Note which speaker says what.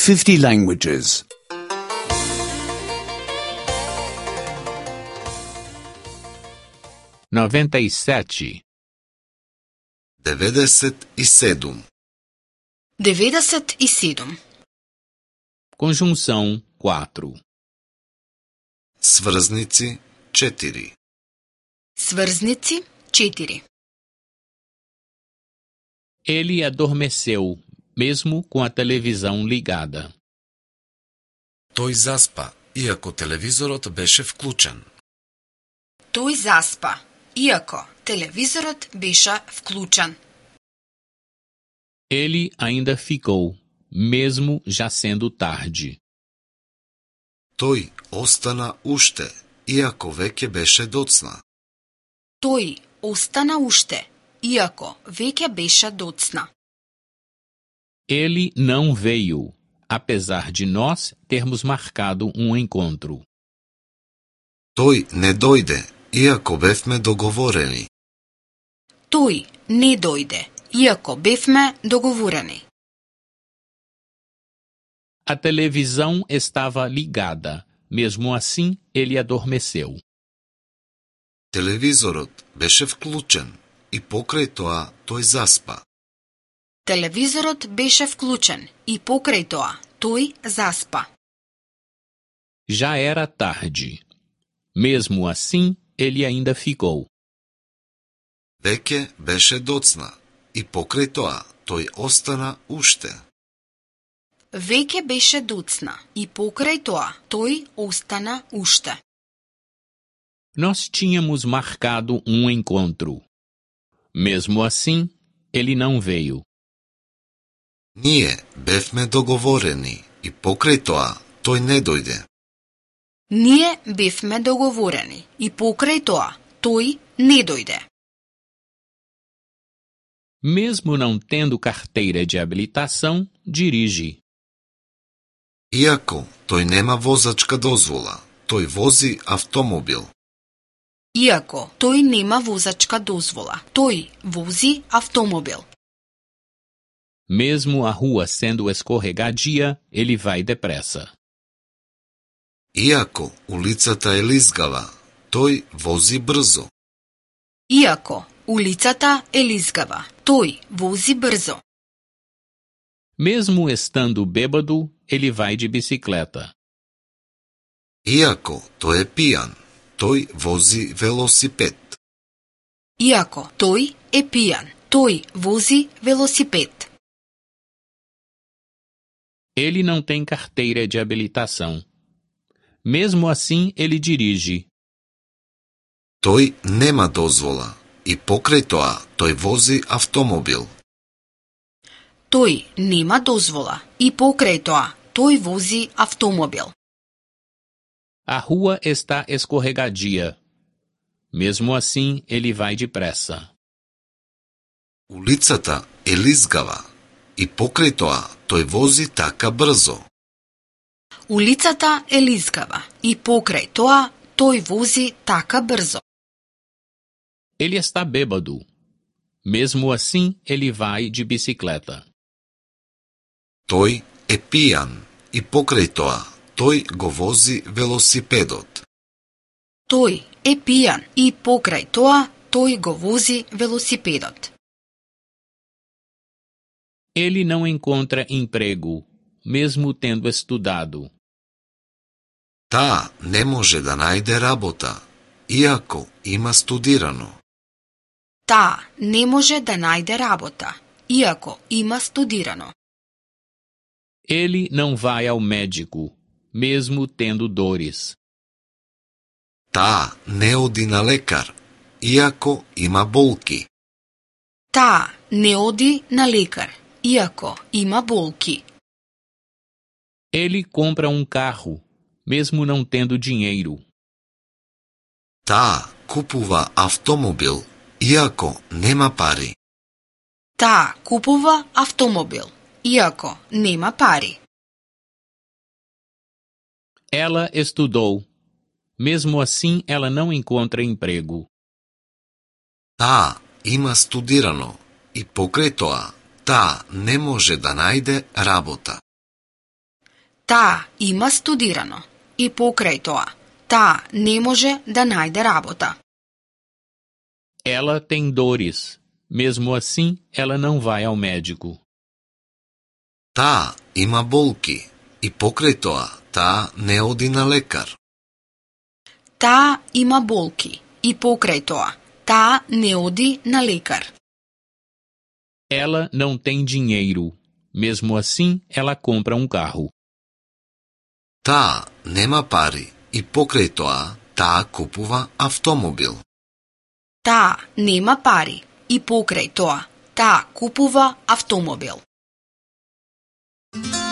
Speaker 1: 50 languages.
Speaker 2: 97.
Speaker 3: 97.
Speaker 4: 97.
Speaker 2: Conjunção 4.
Speaker 3: Сврзници 4.
Speaker 4: Свързници 4.
Speaker 2: Ele adormeceu, mesmo com a televisão ligada.
Speaker 3: Той заспа, иако телевизорот беше вклучен.
Speaker 4: Той заспа, иако телевизорът беше вклучен.
Speaker 2: Ele ainda ficou, mesmo já sendo tarde.
Speaker 3: Той остана уште, иако веќе беше доцна.
Speaker 4: Той остана уште, иако веќе беше доцна.
Speaker 2: Ele não veio, apesar de nós termos marcado um encontro.
Speaker 3: Той не дојде, иако бевме договорени.
Speaker 4: Той не дојде, иако бевме договорени.
Speaker 2: A televisão estava ligada, mesmo assim ele adormeceu.
Speaker 3: Телевизорот беше вклучен и покрај тоа тој заспа.
Speaker 4: Телевизорът беше вклучен и покрај тоа той заспа.
Speaker 2: Já era tarde. Mesmo assim, ele ainda ficou.
Speaker 3: Веќе беше доцна и покрај тоа тој остана уште.
Speaker 4: Веќе беше доцна и покрај тоа той остана уште.
Speaker 2: Nós tínhamos marcado um encontro. Mesmo assim, ele não veio.
Speaker 3: Ние бевме договорени и покрај тоа тој не дојде.
Speaker 4: Ние бевме договорени и покрај тоа тој не дојде.
Speaker 2: Mesmo não tendo carteira de habilitação, dirige.
Speaker 3: Иако тој нема возачка дозвола, тој вози автомобил.
Speaker 4: Иако тој нема возачка дозвола, тој вози автомобил.
Speaker 2: Mesmo a rua sendo escorregadia, ele vai depressa.
Speaker 3: Иако улицата е лизгава, тој вози брзо.
Speaker 4: Иако улицата е лизгава, тој вози брзо.
Speaker 2: Mesmo estando bêbado, ele vai de bicicleta.
Speaker 3: Иако тој е пијан, тој вози велосипед.
Speaker 4: Иако тој е пијан, тој вози велосипед.
Speaker 2: Ele não tem carteira de habilitação. Mesmo assim, ele dirige.
Speaker 3: Тој нема дозвола и покрај тоа тој вози автомобил.
Speaker 4: Тој нема дозвола и покрај тоа тој вози автомобил.
Speaker 2: A rua está escorregadia. Mesmo assim, ele vai depressa.
Speaker 3: Улицата е лизгава и покрај тоа тој вози така брзо.
Speaker 4: Улицата е лизгава и покрај тоа тој вози така брзо.
Speaker 2: Ele está bêbado. Mesmo assim, ele vai de bicicleta.
Speaker 3: Тој е пијан и покрај тоа тој го вози велосипедот.
Speaker 4: Тој е пијан и покрај тоа тој го вози велосипедот.
Speaker 2: Ele não encontra emprego, mesmo tendo estudado.
Speaker 3: Таа не може да најде работа, иако има студирано.
Speaker 4: Таа не може да најде работа, иако има студирано.
Speaker 2: Ele não vai ao médico, mesmo tendo dores.
Speaker 3: Таа не оди на лекар, иако има болки.
Speaker 4: Таа не оди на лекар, иако има болки.
Speaker 2: Ele compra um carro, mesmo não tendo dinheiro.
Speaker 3: Таа купува автомобил, иако нема пари.
Speaker 4: Таа купува автомобил, иако нема пари.
Speaker 2: Ela estudou. Mesmo assim, ela não encontra emprego.
Speaker 3: Таа има студирано и покрај тоа таа не може да најде работа.
Speaker 4: Таа има студирано и покрај тоа, таа не може да најде работа.
Speaker 2: Ela tem dores. Mesmo assim, ela não vai ao médico.
Speaker 3: Таа има болки и покрај тоа, таа не оди на лекар.
Speaker 4: Таа има болки и покрај тоа, таа не оди на лекар.
Speaker 2: Ela não tem dinheiro. Mesmo assim, ela compra um carro.
Speaker 3: Таа нема пари и покрај тоа, таа купува автомобил.
Speaker 4: Таа нема пари и покрај тоа, таа купува автомобил.